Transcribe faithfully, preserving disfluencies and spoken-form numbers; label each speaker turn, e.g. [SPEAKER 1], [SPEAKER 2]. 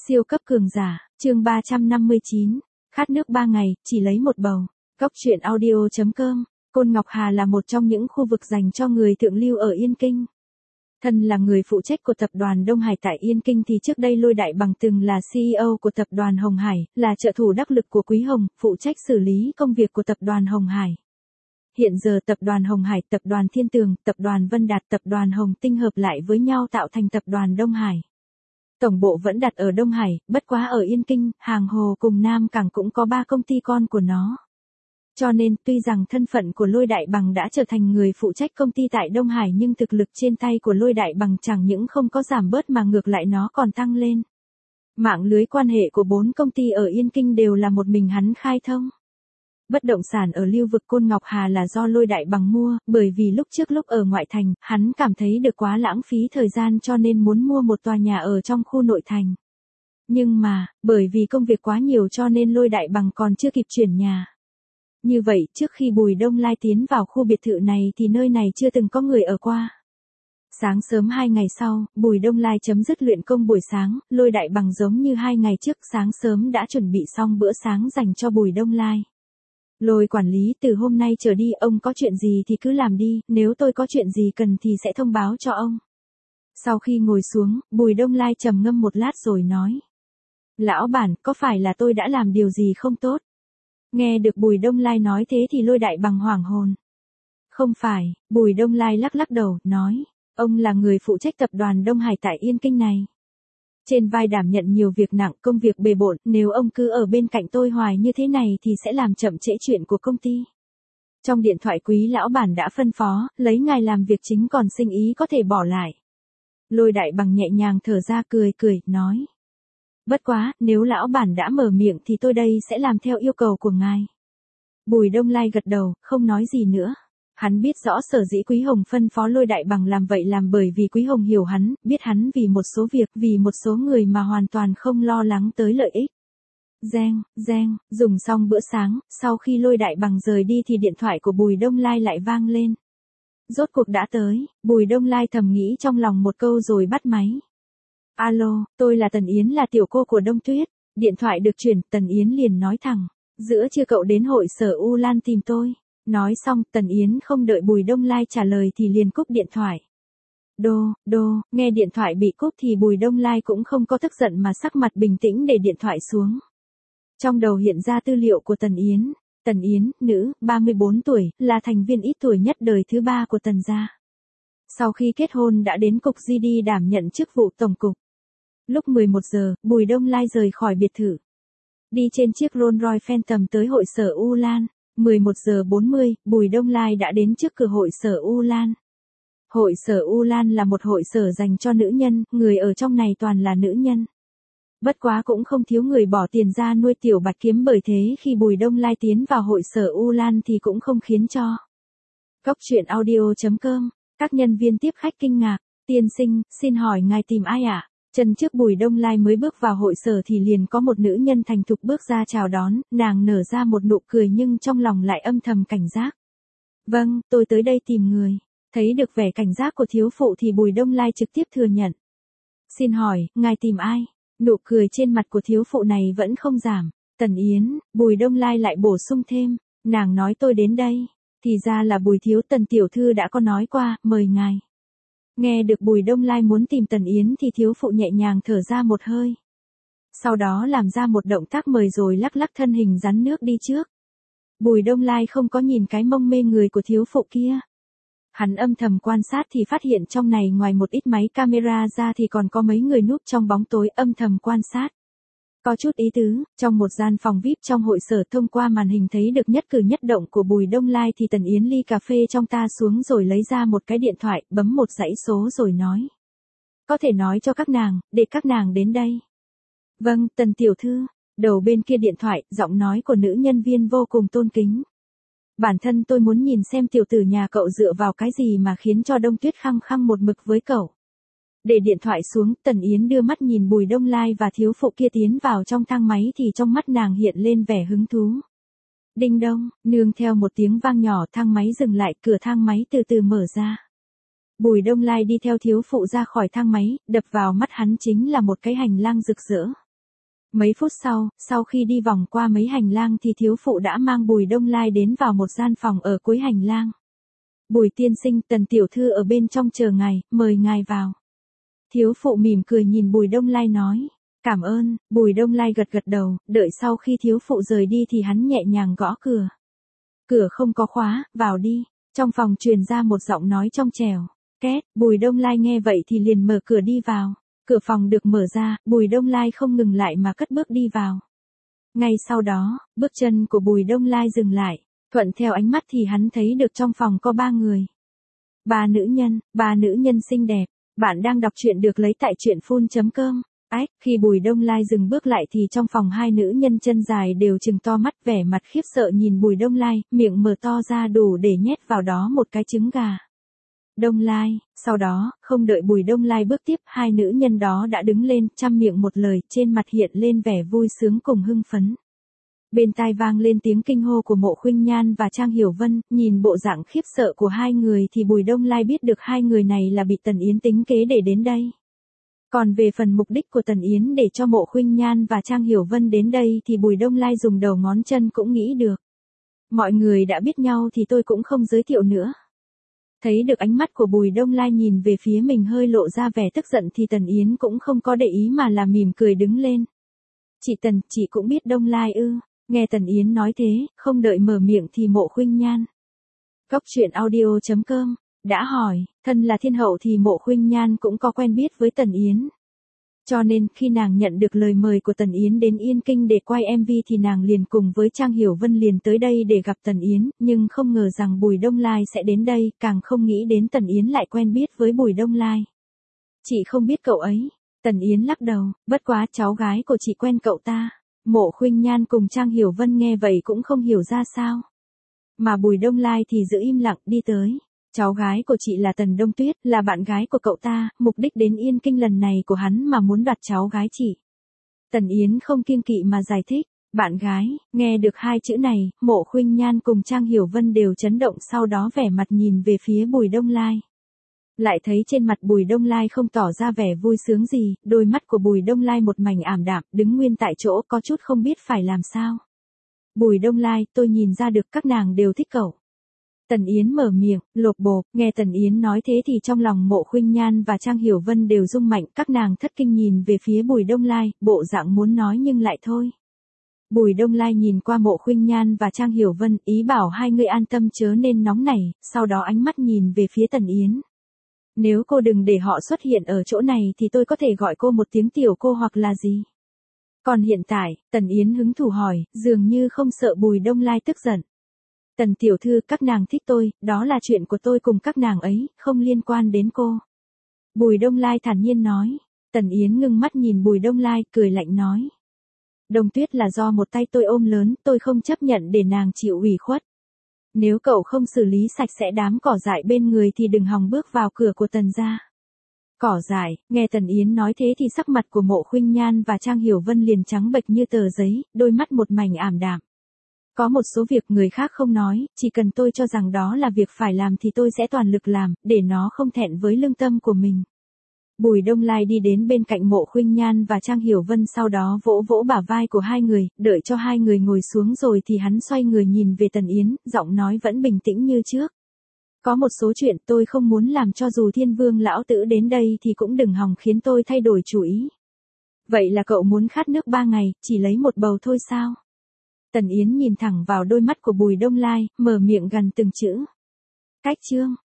[SPEAKER 1] Siêu cấp cường giả, chương ba trăm năm mươi chín, khát nước ba ngày, chỉ lấy một bầu. Cốc truyện audio chấm com, Côn Ngọc Hà là một trong những khu vực dành cho người thượng lưu ở Yên Kinh. Thân là người phụ trách của tập đoàn Đông Hải tại Yên Kinh thì trước đây Lôi Đại Bằng từng là xê e ô của tập đoàn Hồng Hải, là trợ thủ đắc lực của Quý Hồng, phụ trách xử lý công việc của tập đoàn Hồng Hải. Hiện giờ tập đoàn Hồng Hải, tập đoàn Thiên Tường, tập đoàn Vân Đạt, tập đoàn Hồng Tinh hợp lại với nhau tạo thành tập đoàn Đông Hải. Tổng bộ vẫn đặt ở Đông Hải, bất quá ở Yên Kinh, Hàng Hồ cùng Nam Cảng cũng có ba công ty con của nó. Cho nên, tuy rằng thân phận của Lôi Đại Bằng đã trở thành người phụ trách công ty tại Đông Hải nhưng thực lực trên tay của Lôi Đại Bằng chẳng những không có giảm bớt mà ngược lại nó còn tăng lên. Mạng lưới quan hệ của bốn công ty ở Yên Kinh đều là một mình hắn khai thông. Bất động sản ở lưu vực Côn Ngọc Hà là do Lôi Đại Bằng mua, bởi vì lúc trước lúc ở ngoại thành, hắn cảm thấy được quá lãng phí thời gian cho nên muốn mua một tòa nhà ở trong khu nội thành. Nhưng mà, bởi vì công việc quá nhiều cho nên Lôi Đại Bằng còn chưa kịp chuyển nhà. Như vậy, trước khi Bùi Đông Lai tiến vào khu biệt thự này thì nơi này chưa từng có người ở qua. Sáng sớm hai ngày sau, Bùi Đông Lai chấm dứt luyện công buổi sáng, Lôi Đại Bằng giống như hai ngày trước sáng sớm đã chuẩn bị xong bữa sáng dành cho Bùi Đông Lai. Lôi quản lý, từ hôm nay trở đi ông có chuyện gì thì cứ làm đi, nếu tôi có chuyện gì cần thì sẽ thông báo cho ông. Sau khi ngồi xuống, Bùi Đông Lai trầm ngâm một lát rồi nói. Lão bản, có phải là tôi đã làm điều gì không tốt? Nghe được Bùi Đông Lai nói thế thì Lôi Đại Bằng hoảng hồn. Không phải, Bùi Đông Lai lắc lắc đầu, nói. Ông là người phụ trách tập đoàn Đông Hải tại Yên Kinh này. Trên vai đảm nhận nhiều việc nặng, công việc bề bộn, nếu ông cứ ở bên cạnh tôi hoài như thế này thì sẽ làm chậm trễ chuyện của công ty. Trong điện thoại Quý lão bản đã phân phó, lấy ngài làm việc chính còn sinh ý có thể bỏ lại. Lôi Đại Bằng nhẹ nhàng thở ra cười cười, nói. Bất quá, nếu lão bản đã mở miệng thì tôi đây sẽ làm theo yêu cầu của ngài. Bùi Đông Lai gật đầu, không nói gì nữa. Hắn biết rõ sở dĩ Quý Hồng phân phó Lôi Đại Bằng làm vậy làm bởi vì Quý Hồng hiểu hắn, biết hắn vì một số việc, vì một số người mà hoàn toàn không lo lắng tới lợi ích. Reng, reng, dùng xong bữa sáng, sau khi Lôi Đại Bằng rời đi thì điện thoại của Bùi Đông Lai lại vang lên. Rốt cuộc đã tới, Bùi Đông Lai thầm nghĩ trong lòng một câu rồi bắt máy. Alo, tôi là Tần Yến, là tiểu cô của Đông Tuyết. Điện thoại được chuyển, Tần Yến liền nói thẳng. Giữa trưa cậu đến hội sở U Lan tìm tôi. Nói xong, Tần Yến không đợi Bùi Đông Lai trả lời thì liền cúp điện thoại. Đô, đô, nghe điện thoại bị cúp thì Bùi Đông Lai cũng không có tức giận mà sắc mặt bình tĩnh để điện thoại xuống. Trong đầu hiện ra tư liệu của Tần Yến. Tần Yến, nữ, ba mươi bốn tuổi, là thành viên ít tuổi nhất đời thứ ba của Tần gia. Sau khi kết hôn đã đến cục giê đê đảm nhận chức vụ tổng cục. Lúc mười một giờ, Bùi Đông Lai rời khỏi biệt thự. Đi trên chiếc Rolls Royce Phantom tới hội sở U Lan. mười một giờ bốn mươi, Bùi Đông Lai đã đến trước cửa hội sở U Lan. Hội sở U Lan là một hội sở dành cho nữ nhân, người ở trong này toàn là nữ nhân. Bất quá cũng không thiếu người bỏ tiền ra nuôi tiểu bạch kiếm, bởi thế khi Bùi Đông Lai tiến vào hội sở U Lan thì cũng không khiến cho. Cốc truyện audio chấm com, các nhân viên tiếp khách kinh ngạc, tiên sinh, xin hỏi ngài tìm ai ạ? À? Chân trước Bùi Đông Lai mới bước vào hội sở thì liền có một nữ nhân thành thục bước ra chào đón, nàng nở ra một nụ cười nhưng trong lòng lại âm thầm cảnh giác. Vâng, tôi tới đây tìm người. Thấy được vẻ cảnh giác của thiếu phụ thì Bùi Đông Lai trực tiếp thừa nhận. Xin hỏi, ngài tìm ai? Nụ cười trên mặt của thiếu phụ này vẫn không giảm. Tần Yến, Bùi Đông Lai lại bổ sung thêm, nàng nói tôi đến đây. Thì ra là Bùi thiếu Tần tiểu thư đã có nói qua, mời ngài. Nghe được Bùi Đông Lai muốn tìm Tần Yến thì thiếu phụ nhẹ nhàng thở ra một hơi. Sau đó làm ra một động tác mời rồi lắc lắc thân hình rắn nước đi trước. Bùi Đông Lai không có nhìn cái mông mê người của thiếu phụ kia. Hắn âm thầm quan sát thì phát hiện trong này ngoài một ít máy camera ra thì còn có mấy người núp trong bóng tối âm thầm quan sát. Có chút ý tứ, trong một gian phòng vi ai pi trong hội sở thông qua màn hình thấy được nhất cử nhất động của Bùi Đông Lai thì Tần Yến ly cà phê trong ta xuống rồi lấy ra một cái điện thoại, bấm một dãy số rồi nói. Có thể nói cho các nàng, để các nàng đến đây. Vâng, Tần tiểu thư. Đầu bên kia điện thoại, giọng nói của nữ nhân viên vô cùng tôn kính. Bản thân tôi muốn nhìn xem tiểu tử nhà cậu dựa vào cái gì mà khiến cho Đông Tuyết khăng khăng một mực với cậu. Để điện thoại xuống, Tần Yến đưa mắt nhìn Bùi Đông Lai và thiếu phụ kia tiến vào trong thang máy thì trong mắt nàng hiện lên vẻ hứng thú. Đinh đông, nương theo một tiếng vang nhỏ thang máy dừng lại, cửa thang máy từ từ mở ra. Bùi Đông Lai đi theo thiếu phụ ra khỏi thang máy, đập vào mắt hắn chính là một cái hành lang rực rỡ. Mấy phút sau, sau khi đi vòng qua mấy hành lang thì thiếu phụ đã mang Bùi Đông Lai đến vào một gian phòng ở cuối hành lang. Bùi tiên sinh, Tần tiểu thư ở bên trong chờ ngài, mời ngài vào. Thiếu phụ mỉm cười nhìn Bùi Đông Lai nói. Cảm ơn. Bùi Đông Lai gật gật đầu, đợi sau khi thiếu phụ rời đi thì hắn nhẹ nhàng gõ cửa. Cửa không có khóa, vào đi. Trong phòng truyền ra một giọng nói trong trẻo. Két, Bùi Đông Lai nghe vậy thì liền mở cửa đi vào. Cửa phòng được mở ra, Bùi Đông Lai không ngừng lại mà cất bước đi vào. Ngay sau đó, bước chân của Bùi Đông Lai dừng lại, thuận theo ánh mắt thì hắn thấy được trong phòng có ba người. Ba nữ nhân, ba nữ nhân xinh đẹp. Bạn đang đọc truyện được lấy tại truyện phun chấm com. Ách, khi Bùi Đông Lai dừng bước lại thì trong phòng hai nữ nhân chân dài đều trừng to mắt vẻ mặt khiếp sợ nhìn Bùi Đông Lai, miệng mở to ra đủ để nhét vào đó một cái trứng gà. Đông Lai, sau đó, không đợi Bùi Đông Lai bước tiếp, hai nữ nhân đó đã đứng lên, trăm miệng một lời, trên mặt hiện lên vẻ vui sướng cùng hưng phấn. Bên tai vang lên tiếng kinh hô của Mộ Khuynh Nhan và Trang Hiểu Vân, nhìn bộ dạng khiếp sợ của hai người thì Bùi Đông Lai biết được hai người này là bị Tần Yến tính kế để đến đây. Còn về phần mục đích của Tần Yến để cho Mộ Khuynh Nhan và Trang Hiểu Vân đến đây thì Bùi Đông Lai dùng đầu ngón chân cũng nghĩ được. Mọi người đã biết nhau thì tôi cũng không giới thiệu nữa. Thấy được ánh mắt của Bùi Đông Lai nhìn về phía mình hơi lộ ra vẻ tức giận thì Tần Yến cũng không có để ý mà là mỉm cười đứng lên. Chị Tần, chị cũng biết Đông Lai ư? Nghe Tần Yến nói thế, không đợi mở miệng thì Mộ Khuynh Nhan. Cốc truyện audio chấm com đã hỏi, thân là thiên hậu thì Mộ Khuynh Nhan cũng có quen biết với Tần Yến. Cho nên, khi nàng nhận được lời mời của Tần Yến đến Yên Kinh để quay em vê thì nàng liền cùng với Trang Hiểu Vân liền tới đây để gặp Tần Yến, nhưng không ngờ rằng Bùi Đông Lai sẽ đến đây, càng không nghĩ đến Tần Yến lại quen biết với Bùi Đông Lai. Chị không biết cậu ấy. Tần Yến lắc đầu, bất quá cháu gái của chị quen cậu ta. Mộ Khuynh Nhan cùng Trang Hiểu Vân nghe vậy cũng không hiểu ra sao. Mà Bùi Đông Lai thì giữ im lặng đi tới. Cháu gái của chị là Tần Đông Tuyết, là bạn gái của cậu ta, mục đích đến Yên Kinh lần này của hắn mà muốn đoạt cháu gái chị. Tần Yến không kiêng kỵ mà giải thích, bạn gái, nghe được hai chữ này, Mộ Khuynh Nhan cùng Trang Hiểu Vân đều chấn động sau đó vẻ mặt nhìn về phía Bùi Đông Lai. Lại thấy trên mặt Bùi Đông Lai không tỏ ra vẻ vui sướng gì, đôi mắt của Bùi Đông Lai một mảnh ảm đạm, đứng nguyên tại chỗ có chút không biết phải làm sao. Bùi Đông Lai, tôi nhìn ra được các nàng đều thích cậu. Tần Yến mở miệng, lột bột, nghe Tần Yến nói thế thì trong lòng Mộ Khuynh Nhan và Trang Hiểu Vân đều rung mạnh, các nàng thất kinh nhìn về phía Bùi Đông Lai, bộ dạng muốn nói nhưng lại thôi. Bùi Đông Lai nhìn qua Mộ Khuynh Nhan và Trang Hiểu Vân, ý bảo hai người an tâm chớ nên nóng nảy, sau đó ánh mắt nhìn về phía Tần Yến. Nếu cô đừng để họ xuất hiện ở chỗ này thì tôi có thể gọi cô một tiếng tiểu cô hoặc là gì. Còn hiện tại, Tần Yến hứng thú hỏi, dường như không sợ Bùi Đông Lai tức giận. Tần tiểu thư, các nàng thích tôi, đó là chuyện của tôi cùng các nàng ấy, không liên quan đến cô. Bùi Đông Lai thản nhiên nói. Tần Yến ngưng mắt nhìn Bùi Đông Lai, cười lạnh nói. Đông Tuyết là do một tay tôi ôm lớn, tôi không chấp nhận để nàng chịu ủy khuất. Nếu cậu không xử lý sạch sẽ đám cỏ dại bên người thì đừng hòng bước vào cửa của Tần gia. Cỏ dại, nghe Tần Yến nói thế thì sắc mặt của Mộ Khuynh Nhan và Trang Hiểu Vân liền trắng bệch như tờ giấy, đôi mắt một mảnh ảm đạm. Có một số việc người khác không nói, chỉ cần tôi cho rằng đó là việc phải làm thì tôi sẽ toàn lực làm, để nó không thẹn với lương tâm của mình. Bùi Đông Lai đi đến bên cạnh Mộ Khuynh Nhan và Trang Hiểu Vân sau đó vỗ vỗ bả vai của hai người, đợi cho hai người ngồi xuống rồi thì hắn xoay người nhìn về Tần Yến, giọng nói vẫn bình tĩnh như trước. Có một số chuyện tôi không muốn làm cho dù Thiên Vương lão tử đến đây thì cũng đừng hòng khiến tôi thay đổi chủ ý. Vậy là cậu muốn khát nước ba ngày, chỉ lấy một bầu thôi sao? Tần Yến nhìn thẳng vào đôi mắt của Bùi Đông Lai, mở miệng gằn từng chữ. Cách chương.